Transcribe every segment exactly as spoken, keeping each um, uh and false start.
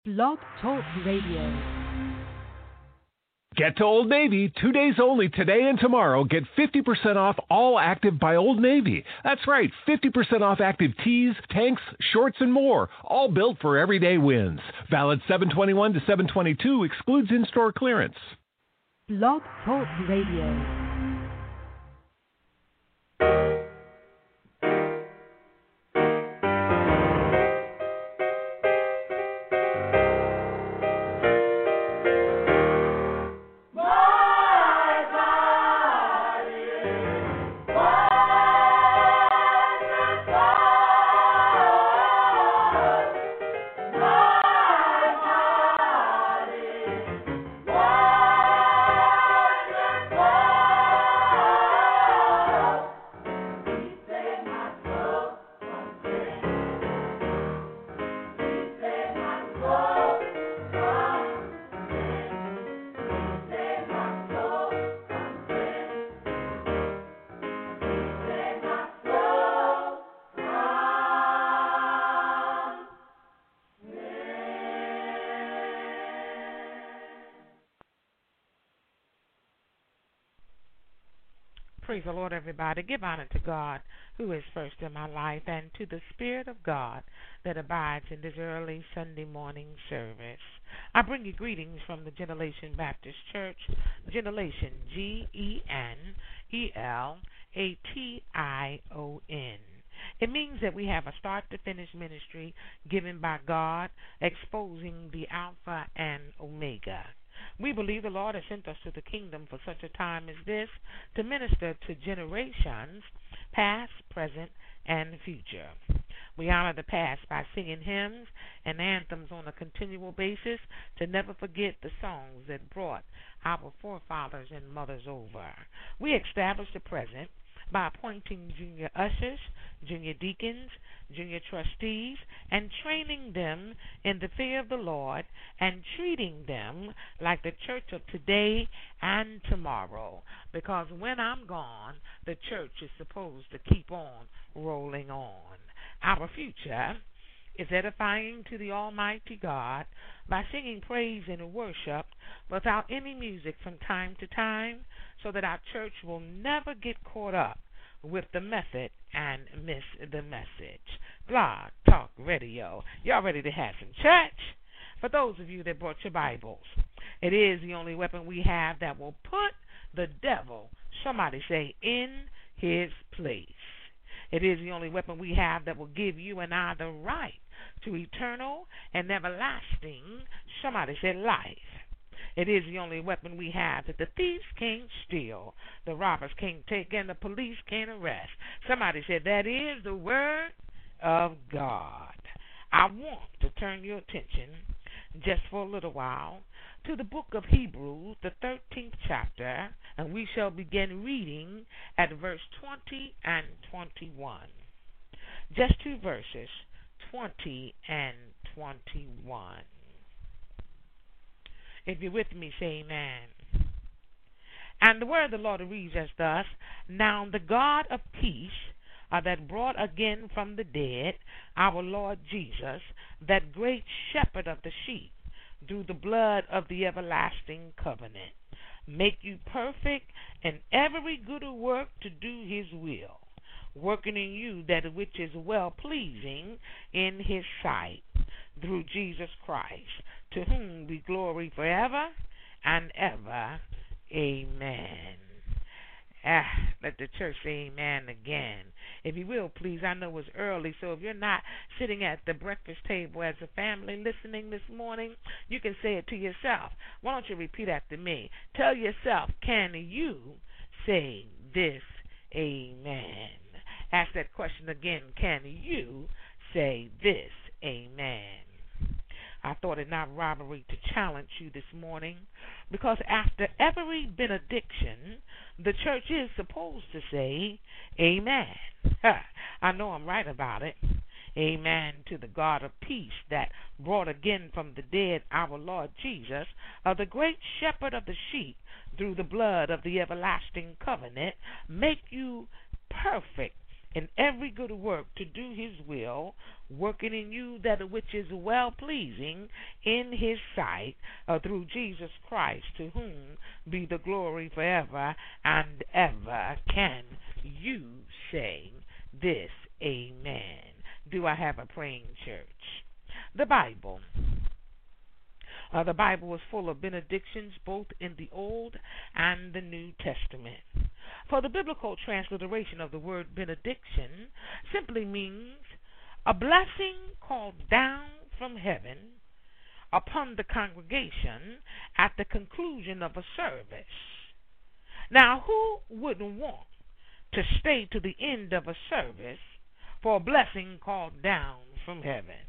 Blog Talk Radio. Get to Old Navy, two days only today and tomorrow. Get fifty percent off all active by Old Navy. That's right, fifty percent off active tees, tanks, shorts, and more. All built for everyday wins. Valid seven twenty-one to seven twenty-two, excludes in-store clearance. Blog Talk Radio. Praise the Lord, everybody. Give honor to God, who is first in my life, and to the Spirit of God that abides in this early Sunday morning service. I bring you greetings from the Generation Baptist Church, Generation, G E N E L A T I O N. It means that we have a start-to-finish ministry given by God, exposing the Alpha and Omega. We believe the Lord has sent us to the kingdom for such a time as this to minister to generations, past, present, and future. We honor the past by singing hymns and anthems on a continual basis to never forget the songs that brought our forefathers and mothers over. We establish the present by appointing junior ushers, junior deacons, junior trustees, and training them in the fear of the Lord and treating them like the church of today and tomorrow. Because when I'm gone, the church is supposed to keep on rolling on. Our future is edifying to the Almighty God by singing praise and worship without any music from time to time, so that our church will never get caught up with the method and miss the message. Blog Talk Radio. Y'all ready to have some church? For those of you that brought your Bibles, it is the only weapon we have that will put the devil, somebody say, in his place. It is the only weapon we have that will give you and I the right to eternal and everlasting, somebody say, life. It is the only weapon we have that the thieves can't steal, the robbers can't take, and the police can't arrest. Somebody said that is the word of God. I want to turn your attention just for a little while to the book of Hebrews, the thirteenth chapter, and we shall begin reading at verse twenty and twenty-one. Just two verses, twenty and twenty-one. If you're with me, say amen. And the word of the Lord reads as thus: Now the God of peace, uh, that brought again from the dead our Lord Jesus, that great shepherd of the sheep, through the blood of the everlasting covenant, make you perfect in every good work to do his will, working in you that which is well-pleasing in his sight, through Jesus Christ, to whom be glory forever and ever. Amen. Ah, let the church say amen again. If you will, please. I know it's early, so if you're not sitting at the breakfast table as a family listening this morning, you can say it to yourself. Why don't you repeat after me? Tell yourself, can you say this amen? Ask that question again. Can you say this amen? I thought it not robbery to challenge you this morning, because after every benediction, the church is supposed to say amen. I know I'm right about it. Amen to the God of peace that brought again from the dead our Lord Jesus, of the great shepherd of the sheep, through the blood of the everlasting covenant, make you perfect in every good work to do his will, working in you that which is well-pleasing in his sight, uh, through Jesus Christ, to whom be the glory forever and ever. Can you say this? Amen. Do I have a praying church? The Bible. Uh, the Bible is full of benedictions both in the Old and the New Testament. For the biblical transliteration of the word benediction simply means a blessing called down from heaven upon the congregation at the conclusion of a service. Now, who wouldn't want to stay to the end of a service for a blessing called down from heaven?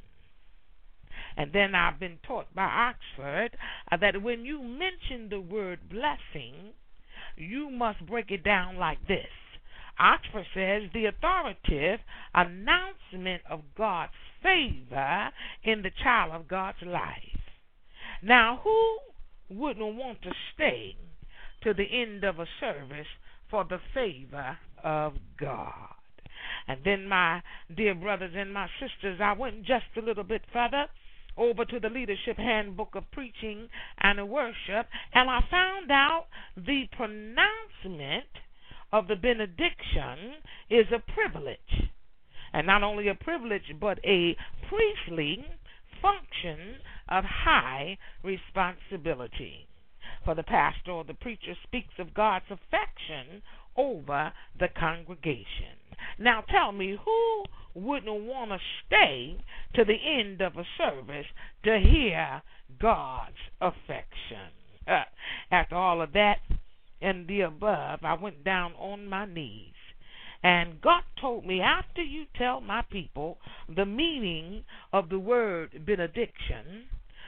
And then I've been taught by Oxford uh, that when you mention the word blessing, you must break it down like this. Oxford says the authoritative announcement of God's favor in the child of God's life. Now, who wouldn't want to stay to the end of a service for the favor of God? And then, my dear brothers and my sisters, I went just a little bit further over to the Leadership Handbook of Preaching and Worship, and I found out the pronouncement of the benediction is a privilege. And not only a privilege, but a priestly function of high responsibility. For the pastor or the preacher speaks of God's affection over the congregation. Now tell me, who wouldn't want to stay to the end of a service to hear God's affection? Uh, after all of that and the above, I went down on my knees. And God told me, after you tell my people the meaning of the word benediction,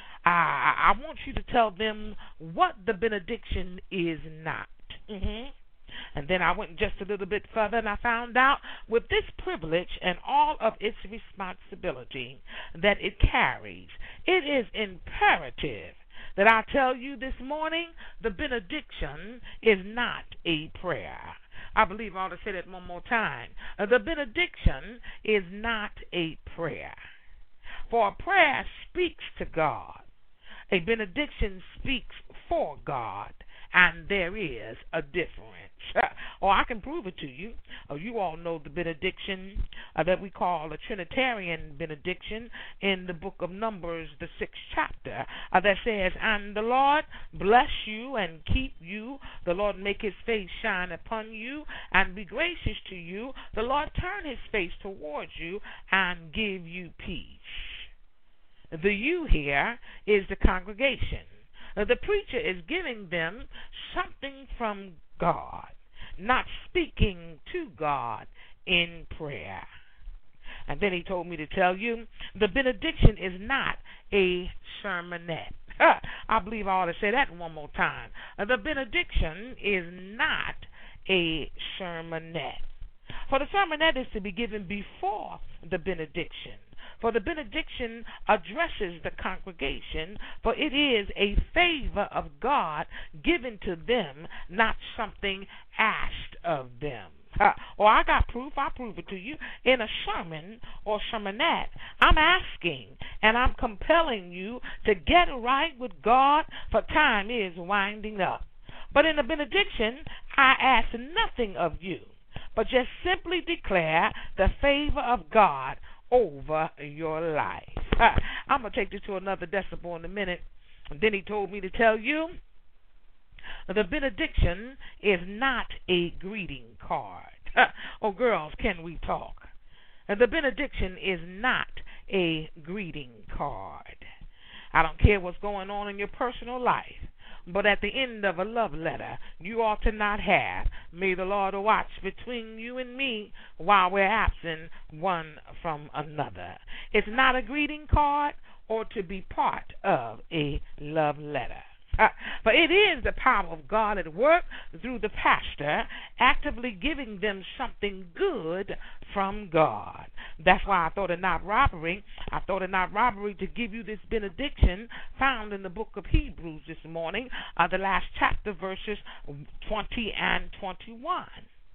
I, I want you to tell them what the benediction is not. Mm-hmm. And then I went just a little bit further, and I found out with this privilege and all of its responsibility that it carries, it is imperative that I tell you this morning the benediction is not a prayer. I believe I ought to say that one more time. The benediction is not a prayer. For a prayer speaks to God. A benediction speaks for God. And there is a difference. Or I can prove it to you. Uh, you all know the benediction uh, that we call a Trinitarian benediction in the book of Numbers, the sixth chapter, uh, that says, "And the Lord bless you and keep you. The Lord make his face shine upon you and be gracious to you. The Lord turn his face towards you and give you peace." The you here is the congregation. The preacher is giving them something from God, not speaking to God in prayer. And then he told me to tell you, the benediction is not a sermonette. I believe I ought to say that one more time. The benediction is not a sermonette. For the sermonette is to be given before the benediction. For the benediction addresses the congregation, for it is a favor of God given to them, not something asked of them. Uh, or I got proof, I'll prove it to you. In a sermon or sermonette, I'm asking and I'm compelling you to get right with God, for time is winding up. But in a benediction, I ask nothing of you, but just simply declare the favor of God over your life. Uh, I'm going to take this to another decibel in a minute. And then he told me to tell you the benediction is not a greeting card. Uh, oh, girls, can we talk? And the benediction is not a greeting card. I don't care what's going on in your personal life, but at the end of a love letter, you ought to not have, "May the Lord watch between you and me while we're absent one from another." It's not a greeting card or to be part of a love letter. Uh, but it is the power of God at work through the pastor, actively giving them something good from God. That's why I thought it not robbery. I thought it not robbery to give you this benediction found in the book of Hebrews this morning, uh, the last chapter, verses twenty and twenty-one.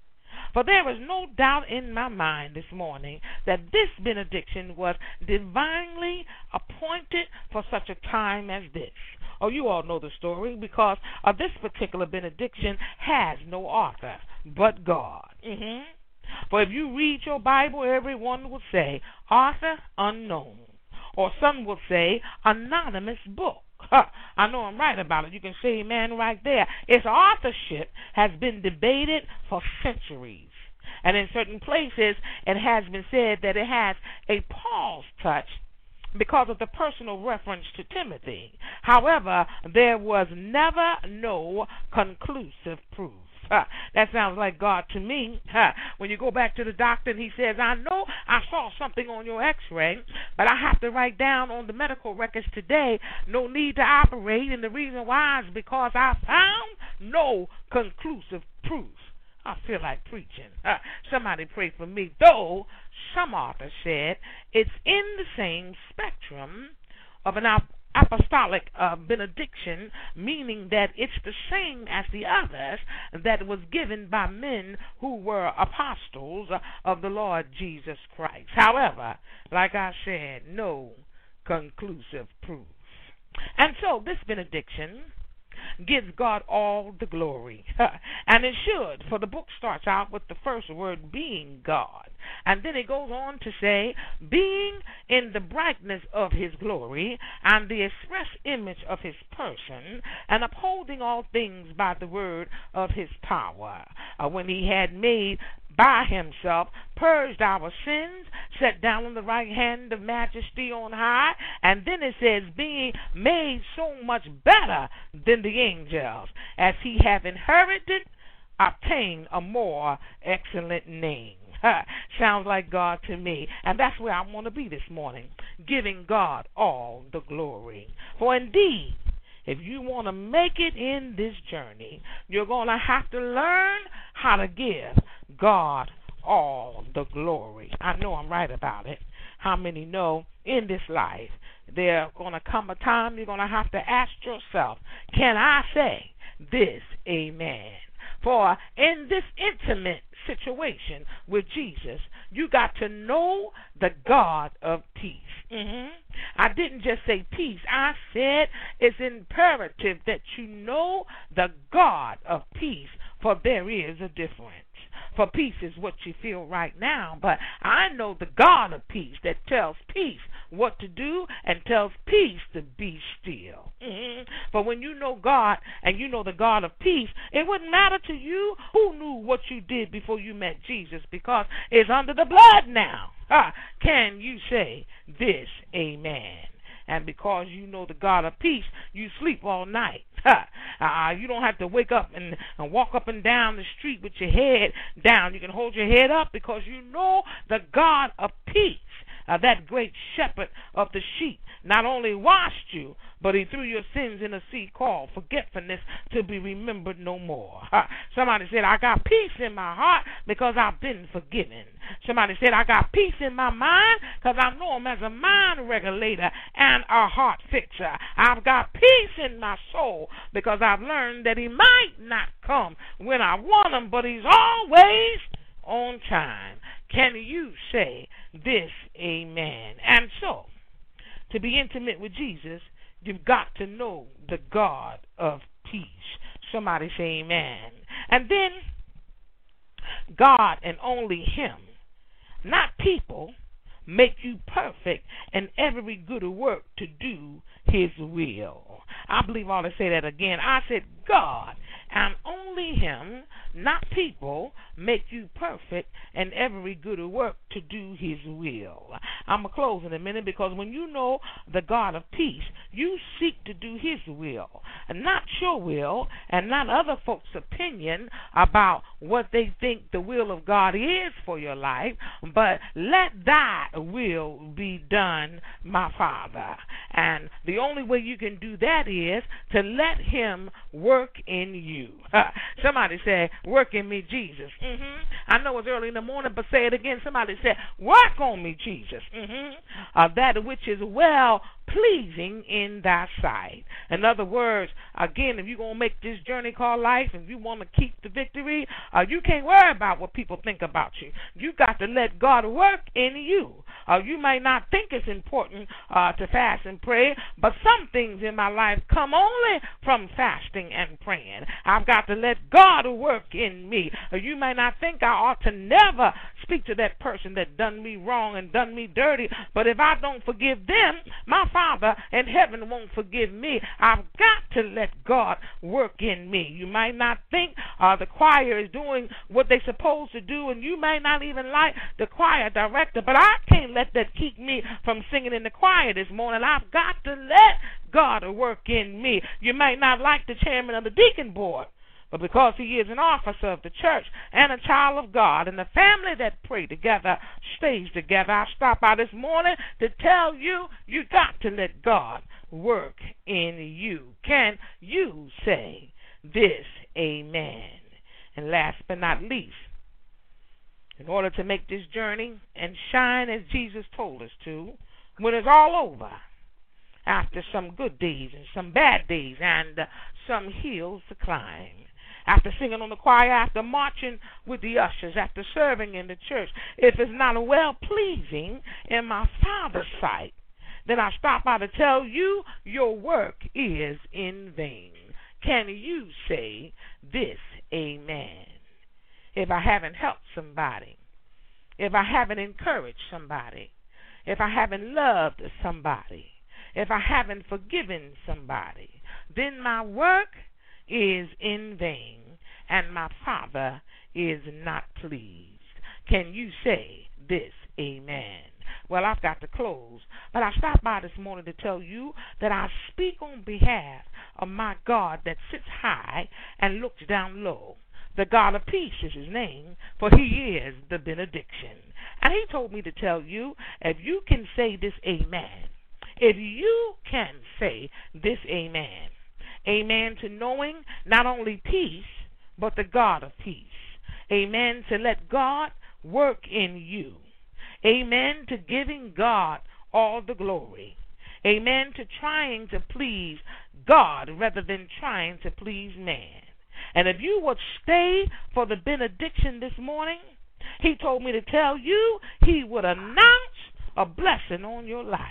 For there is no doubt in my mind this morning that this benediction was divinely appointed for such a time as this. Oh, you all know the story because uh, this particular benediction has no author but God. Mm-hmm. For if you read your Bible, everyone will say, author unknown. Or some will say, anonymous book. Huh, I know I'm right about it. You can say amen right there. Its authorship has been debated for centuries. And in certain places, it has been said that it has a Paul's touch because of the personal reference to Timothy. However, there was never no conclusive proof. Huh, that sounds like God to me. Huh, when you go back to the doctor and he says, I know I saw something on your x-ray, but I have to write down on the medical records today, no need to operate, and the reason why is because I found no conclusive proof. I feel like preaching. Uh, somebody pray for me. Though some authors said it's in the same spectrum of an ap- apostolic uh, benediction, meaning that it's the same as the others that was given by men who were apostles uh, of the Lord Jesus Christ. However, like I said, no conclusive proof. And so this benediction gives God all the glory. And it should, for the book starts out with the first word being God. And then it goes on to say, being in the brightness of his glory and the express image of his person, and upholding all things by the word of his power. Uh, when he had made by himself, purged our sins, sat down on the right hand of majesty on high, and then it says, being made so much better than the angels, as he hath inherited, obtained a more excellent name. Sounds like God to me, and that's where I want to be this morning, giving God all the glory. For indeed, if you want to make it in this journey, you're going to have to learn how to give God all the glory. I know I'm right about it. How many know in this life there's going to come a time you're going to have to ask yourself, can I say this amen? For in this intimate situation with Jesus, you got to know the God of peace. Mm-hmm. I didn't just say peace. I said it's imperative that you know the God of peace, for there is a difference. For peace is what you feel right now, but I know the God of peace that tells peace what to do and tells peace to be still. Mm-hmm. But when you know God and you know the God of peace, it wouldn't matter to you who knew what you did before you met Jesus, because it's under the blood now. Ah, can you say this amen? And because you know the God of peace, you sleep all night. Uh, you don't have to wake up and, and walk up and down the street with your head down. You can hold your head up because you know the God of peace. Uh, that great shepherd of the sheep not only washed you, but he threw your sins in a sea called forgetfulness to be remembered no more. Uh, somebody said, I got peace in my heart because I've been forgiven. Somebody said, I got peace in my mind because I know him as a mind regulator and a heart fixer. I've got peace in my soul because I've learned that he might not come when I want him, but he's always on time. Can you say this amen? And so, to be intimate with Jesus, you've got to know the God of peace. Somebody say amen. And then, God and only him, not people, make you perfect in every good work to do his will. I believe I ought to say that again. I said God and only him, not people, make you perfect in every good work to do his will. I'm going to close in a minute, because when you know the God of peace, you seek to do his will, and not your will, and not other folks' opinion about what they think the will of God is for your life, but let thy will be done, my Father. And the only way you can do that is to let him work in you. Somebody said, work in me, Jesus. Mm-hmm. I know it's early in the morning, but say it again. Somebody said, work on me, Jesus. Mm-hmm. Uh, that which is well pleasing in thy sight. In other words, again, if you're going to make this journey called life and you want to keep the victory, uh, you can't worry about what people think about you. You got to let God work in you. Uh, you may not think it's important uh, to fast and pray, but some things in my life come only from fasting and praying. I've got to let God work in me. Uh, you may not think I ought to never speak to that person that done me wrong and done me dirty, but if I don't forgive them, my Father in heaven won't forgive me. I've got to let God work in me. You might not think uh, the choir is doing what they're supposed to do, and you may not even like the choir director, but I can't let that keep me from singing in the choir this morning. I've got to let God work in me. You might not like the chairman of the deacon board, but because he is an officer of the church and a child of God, and the family that pray together stays together, I stopped by this morning to tell you, you got to let God work in you. Can you say this? Amen. And last but not least, in order to make this journey and shine as Jesus told us to, when it's all over, after some good days and some bad days and uh, some hills to climb, after singing on the choir, after marching with the ushers, after serving in the church, if it's not well-pleasing in my Father's sight, then I stop by to tell you your work is in vain. Can you say this? Amen. If I haven't helped somebody, if I haven't encouraged somebody, if I haven't loved somebody, if I haven't forgiven somebody, then my work is in vain, and my Father is not pleased. Can you say this? Amen. Well, I've got to close, but I stopped by this morning to tell you that I speak on behalf of my God that sits high and looks down low. The God of peace is his name, for he is the benediction. And he told me to tell you, if you can say this amen, if you can say this amen, amen to knowing not only peace, but the God of peace. Amen to let God work in you. Amen to giving God all the glory. Amen to trying to please God rather than trying to please man. And if you would stay for the benediction this morning, he told me to tell you he would announce a blessing on your life.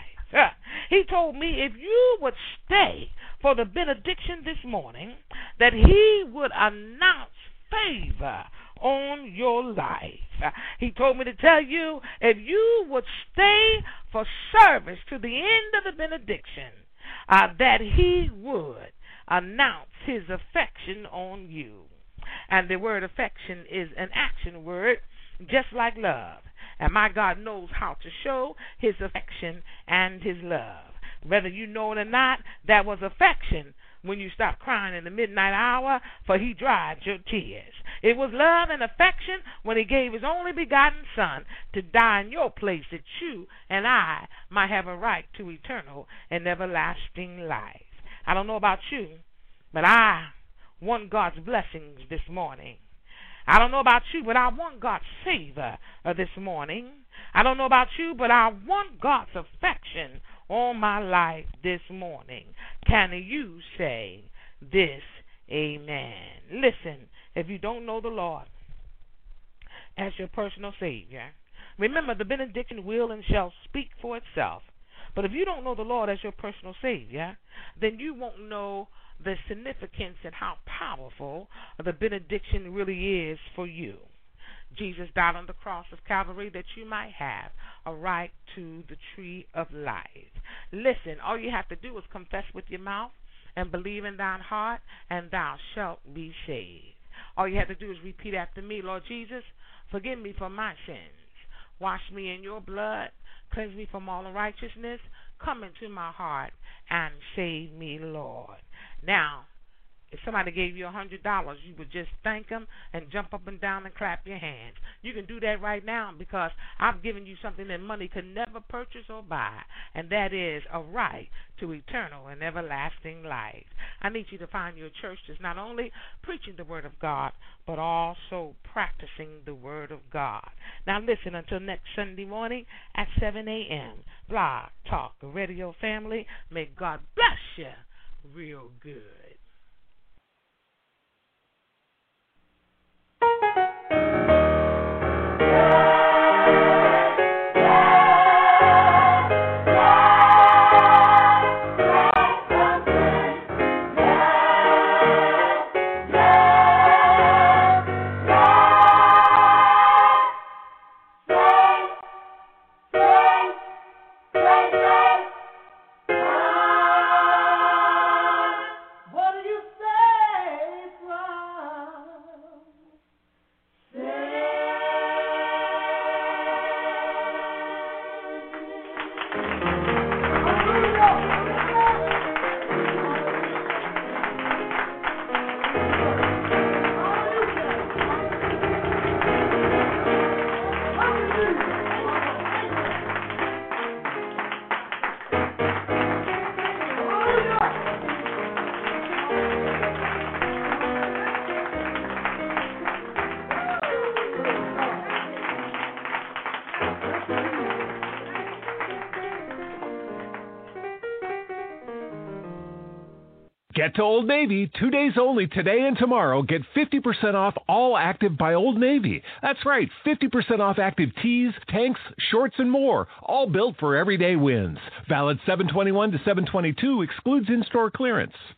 He told me if you would stay for the benediction this morning, that he would announce favor on your life. He told me to tell you if you would stay for service to the end of the benediction, uh, that he would announce his affection on you. And the word affection is an action word, just like love. And my God knows how to show his affection and his love. Whether you know it or not, that was affection when you stopped crying in the midnight hour, for he dried your tears. It was love and affection when he gave his only begotten Son to die in your place, that you and I might have a right to eternal and everlasting life. I don't know about you, but I want God's blessings this morning. I don't know about you, but I want God's favor uh, this morning. I don't know about you, but I want God's affection on my life this morning. Can you say this? Amen. Listen, if you don't know the Lord as your personal Savior, remember the benediction will and shall speak for itself. But if you don't know the Lord as your personal Savior, then you won't know the significance and how powerful the benediction really is for you. Jesus died on the cross of Calvary that you might have a right to the tree of life. Listen, all you have to do is confess with your mouth and believe in thine heart, and thou shalt be saved. All you have to do is repeat after me. Lord Jesus, forgive me for my sins. Wash me in your blood. Cleanse me from all unrighteousness. Come into my heart and save me, Lord. Now, If somebody gave you a hundred dollars, you would just thank them and jump up and down and clap your hands. You can do that right now because I've given you something that money could never purchase or buy, and that is a right to eternal and everlasting life. I need you to find your church that's not only preaching the Word of God, but also practicing the Word of God. Now listen, until next Sunday morning at seven a.m., Blog Talk Radio family, may God bless you real good. Get to Old Navy, two days only today and tomorrow. Get fifty percent off all Active by Old Navy. That's right, fifty percent off active tees, tanks, shorts, and more. All built for everyday wins. Valid seven twenty-one to seven twenty-two, excludes in-store clearance.